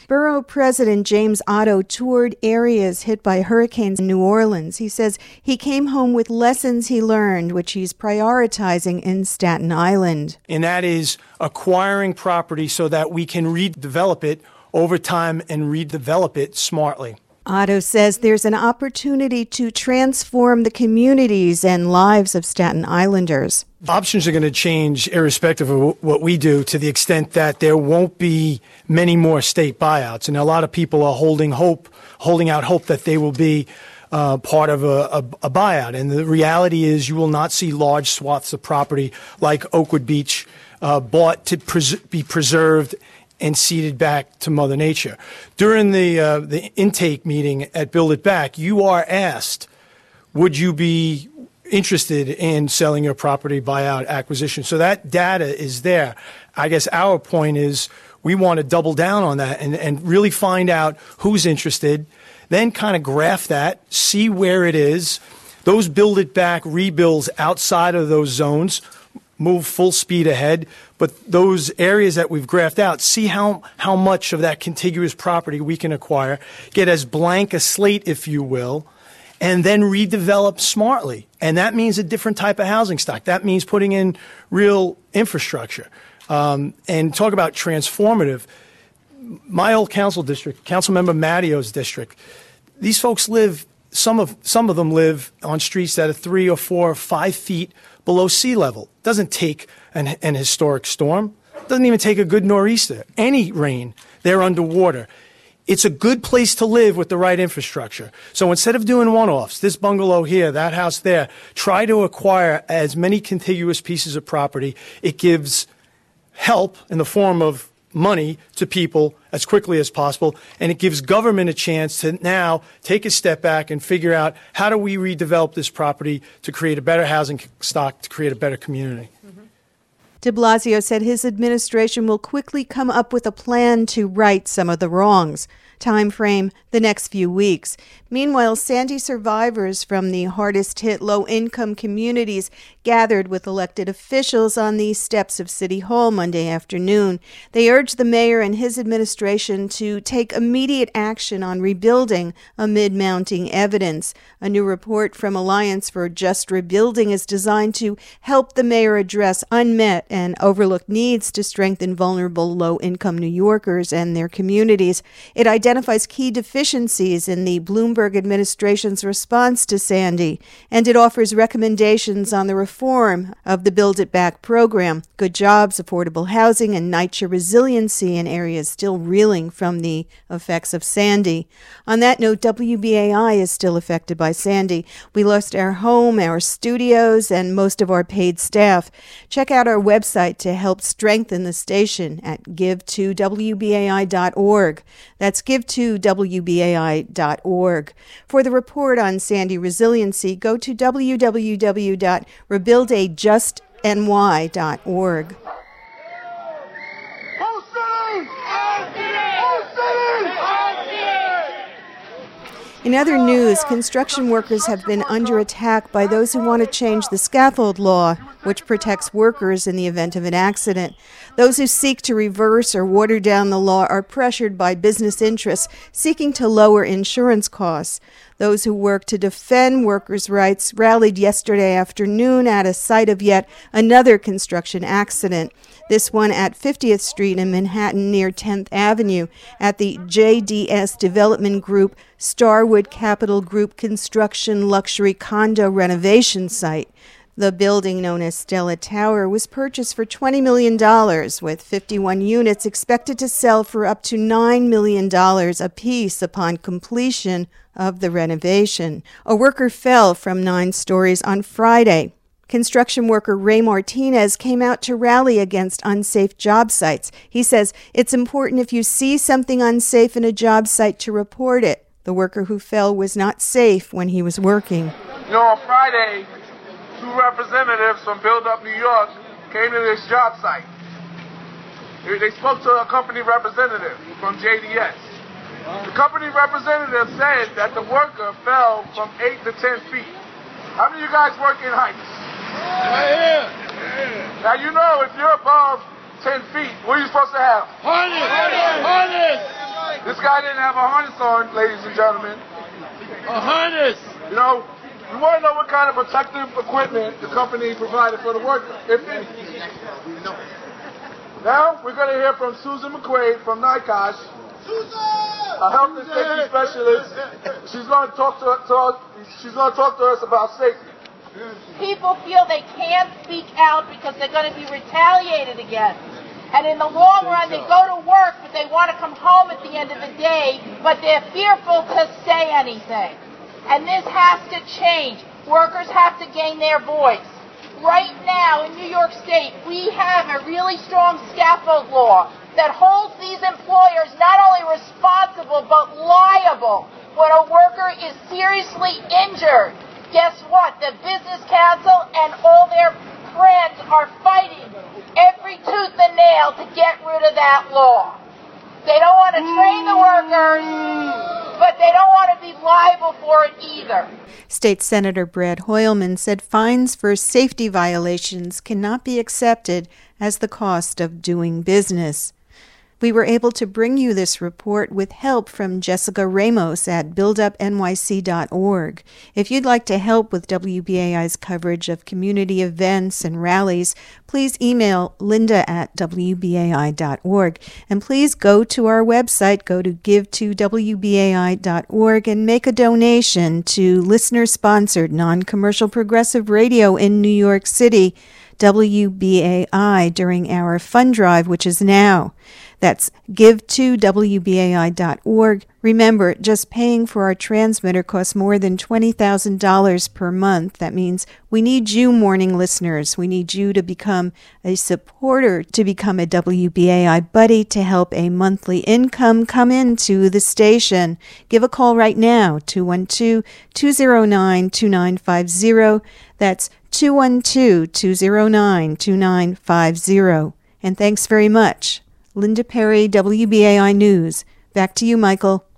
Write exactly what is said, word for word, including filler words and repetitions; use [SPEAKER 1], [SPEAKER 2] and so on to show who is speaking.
[SPEAKER 1] Borough President James Otto toured areas hit by hurricanes in New Orleans. He says he came home with lessons he learned, which he's prioritizing in Staten Island.
[SPEAKER 2] And that is acquiring property so that we can redevelop it over time and redevelop it smartly.
[SPEAKER 1] Otto says there's an opportunity to transform the communities and lives of Staten Islanders.
[SPEAKER 2] Options are going to change irrespective of what we do, to the extent that there won't be many more state buyouts. And a lot of people are holding hope, holding out hope that they will be uh, part of a, a, a buyout. And the reality is you will not see large swaths of property like Oakwood Beach uh, bought to pres- be preserved and ceded back to Mother Nature. During the uh, the intake meeting at Build It Back, you are asked, would you be interested in selling your property, buyout, acquisition? So that data is there. I guess our point is we want to double down on that and, and really find out who's interested, then kind of graph that, see where it is. Those Build It Back rebuilds outside of those zones move full speed ahead, but those areas that we've graphed out, see how, how much of that contiguous property we can acquire, get as blank a slate, if you will, and then redevelop smartly. And that means a different type of housing stock. That means putting in real infrastructure. Um, and talk about transformative. My old council district, Councilmember Mattio's district, these folks live, some of, some of them live on streets that are three or four or five feet below sea level. Doesn't take an, an historic storm. Doesn't even take a good nor'easter. Any rain, they're underwater. It's a good place to live with the right infrastructure. So instead of doing one-offs, this bungalow here, that house there, try to acquire as many contiguous pieces of property. It gives help in the form of money to people as quickly as possible, and it gives government a chance to now take a step back and figure out how do we redevelop this property to create a better housing stock, to create a better community.
[SPEAKER 1] Mm-hmm. De Blasio said his administration will quickly come up with a plan to right some of the wrongs. Time frame, the next few weeks. Meanwhile, Sandy survivors from the hardest-hit low-income communities gathered with elected officials on the steps of City Hall Monday afternoon. They urged the mayor and his administration to take immediate action on rebuilding amid mounting evidence. A new report from Alliance for Just Rebuilding is designed to help the mayor address unmet and overlooked needs to strengthen vulnerable low-income New Yorkers and their communities. It identifies key deficiencies in the Bloomberg administration's response to Sandy, and it offers recommendations on the reform of the Build It Back program, good jobs, affordable housing, and NYCHA resiliency in areas still reeling from the effects of Sandy. On that note, W B A I is still affected by Sandy. We lost our home, our studios, and most of our paid staff. Check out our website to help strengthen the station at give to W B A I dot org. That's give to W B A I dot org. For the report on Sandy resiliency, go to w w w dot rebuild a just n y dot org. In other news, construction workers have been under attack by those who want to change the scaffold law, which protects workers in the event of an accident. Those who seek to reverse or water down the law are pressured by business interests seeking to lower insurance costs. Those who work to defend workers' rights rallied yesterday afternoon at a site of yet another construction accident, this one at fiftieth Street in Manhattan near tenth Avenue at the J D S Development Group Starwood Capital Group construction luxury condo renovation site. The building, known as Stella Tower, was purchased for twenty million dollars, with fifty-one units expected to sell for up to nine million dollars apiece upon completion of the renovation. A worker fell from nine stories on Friday. Construction worker Ray Martinez came out to rally against unsafe job sites. He says it's important if you see something unsafe in a job site to report it. The worker who fell was not safe when he was working.
[SPEAKER 3] You know, on Friday, two representatives from Build Up New York came to this job site. They spoke to a company representative from J D S. The company representative said that the worker fell from eight to ten feet. How many of you guys work in heights? Right here. Now you know if you're above ten feet, what are you supposed to have? Harness! Harness! This guy didn't have a harness on, ladies and gentlemen.
[SPEAKER 4] A harness!
[SPEAKER 3] You know, you want to know what kind of protective equipment the company provided for the worker, if any. Now, we're going to hear from Susan McQuaid from NICOSH, a health and safety specialist. She's going to talk to, to us, she's going to talk to us about safety.
[SPEAKER 5] People feel they can't speak out because they're going to be retaliated against. And in the long run, they go to work, but they want to come home at the end of the day, but they're fearful to say anything. And this has to change. Workers have to gain their voice. Right now in New York State, we have a really strong scaffold law that holds these employers not only responsible, but liable when a worker is seriously injured. Guess what? The Business Council and all their friends are fighting every tooth and nail to get rid of that law. They don't want to train the workers, but they don't want to be liable for it either.
[SPEAKER 1] State Senator Brad Hoylman said fines for safety violations cannot be accepted as the cost of doing business. We were able to bring you this report with help from Jessica Ramos at build up N Y C dot org. If you'd like to help with W B A I's coverage of community events and rallies, please email Linda at W B A I dot org. And please go to our website, go to give to W B A I dot org and make a donation to listener-sponsored non-commercial progressive radio in New York City, W B A I, during our fund drive, which is now. That's give to W B A I dot org. Remember, just paying for our transmitter costs more than twenty thousand dollars per month. That means we need you, morning listeners. We need you to become a supporter, to become a W B A I buddy, to help a monthly income come into the station. Give a call right now, two one two, two zero nine, two nine five zero. That's two one two, two zero nine, two nine five zero. And thanks very much. Linda Perry, W B A I News. Back to you, Michael.